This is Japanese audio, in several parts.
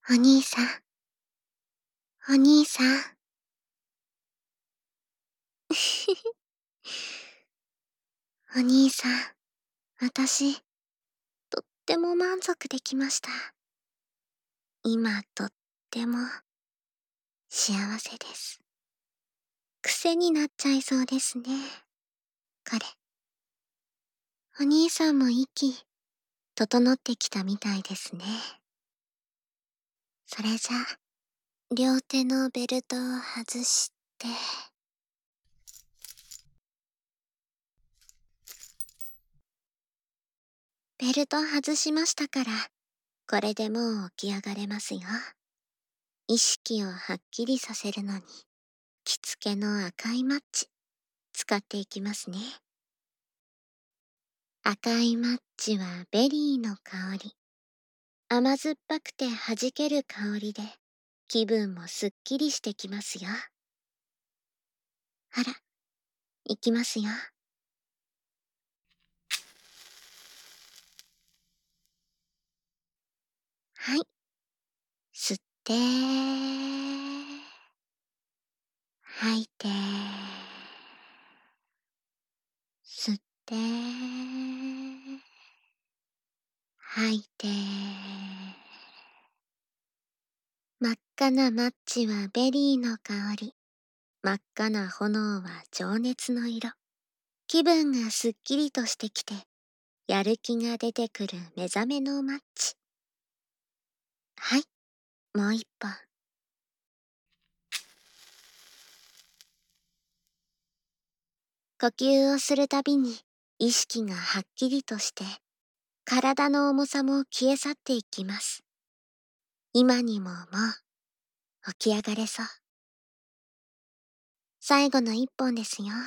お兄さん、お兄さん。お兄さん、私、とっても満足できました。今、とっても、幸せです。癖になっちゃいそうですね、これ。お兄さんも息、整ってきたみたいですね。それじゃあ、両手のベルトを外して、ベルト外しましたから、これでもう起き上がれますよ。意識をはっきりさせるのに、着付けの赤いマッチ、使っていきますね。赤いマッチはベリーの香り。甘酸っぱくて弾ける香りで、気分もすっきりしてきますよ。あら、いきますよ。はい。吸って、吐いて、吸って、吐いて。真っ赤なマッチはベリーの香り。真っ赤な炎は情熱の色。気分がすっきりとしてきて、やる気が出てくる目覚めのマッチ。はい、もう一本。呼吸をするたびに意識がはっきりとして、体の重さも消え去っていきます。今にももう起き上がれそう。最後の一本ですよ。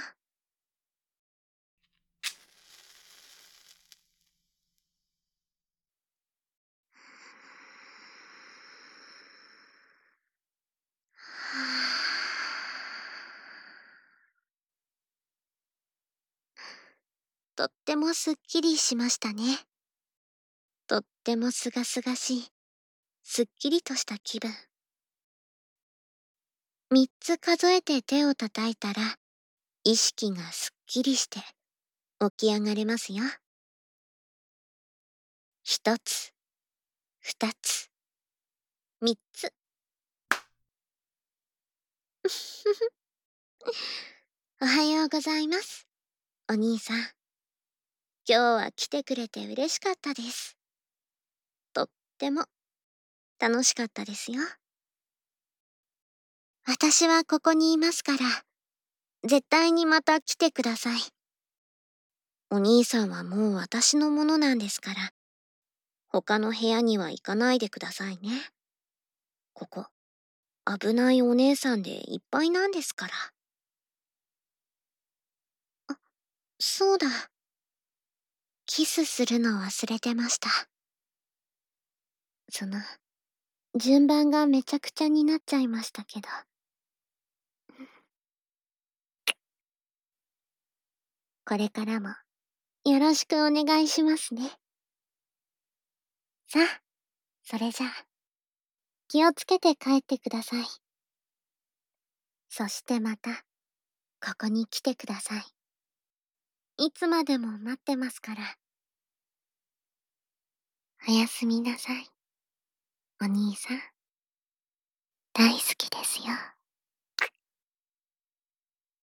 とってもすっきりしましたね。とってもすがすがしい、すっきりとした気分。3つ数えて手を叩いたら、意識がすっきりして起き上がれますよ。1つ、2つ、3つ。おはようございます、お兄さん。今日は来てくれて嬉しかったです。とっても楽しかったですよ。私はここにいますから、絶対にまた来てください。お兄さんはもう私のものなんですから、他の部屋には行かないでくださいね。ここ、危ないお姉さんでいっぱいなんですから。あ、そうだ。キスするの忘れてました。順番がめちゃくちゃになっちゃいましたけど。これからもよろしくお願いしますね。さあ、それじゃあ、気をつけて帰ってください。そしてまた、ここに来てください。いつまでも待ってますから。おやすみなさい、お兄さん。